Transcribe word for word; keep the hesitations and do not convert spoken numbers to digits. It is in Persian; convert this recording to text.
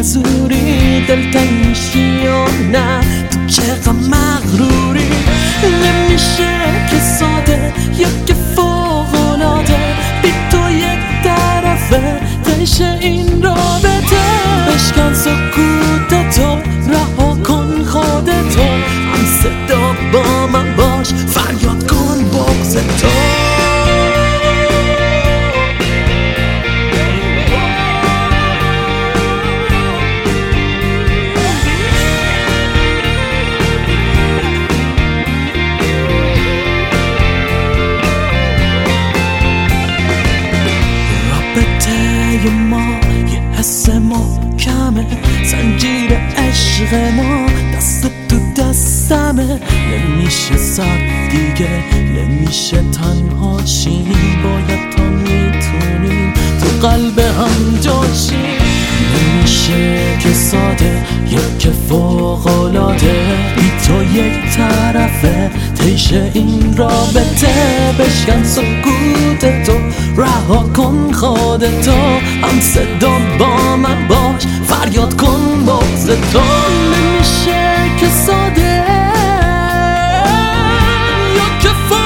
معذوری، دلتنگ میشی یا نه؟ تو چقدر مغروری. نمیشه که ساده یا که فوق‌العاده، بی تو یک طرفه تشه این رابطه. بشکن سکوتتو، رها کن خودتو، هم صدا با من باش، فریاد کن بغضتو. ما یه حس محکمه، زنجیر عشق ما دست تو دستمه. نمیشه صد دیگه، نمیشه تنها شیم، باید تا میتونیم تو قلب هم جاشیم. نمیشه که ساده یا که فوق‌العاده، بی تو یک طرفه تشه این رابطه. بشکن سکوتتو، رها کن خودتو، هم صدا با من باش، فریاد کن بغضتو. نمیشه که ساده یا که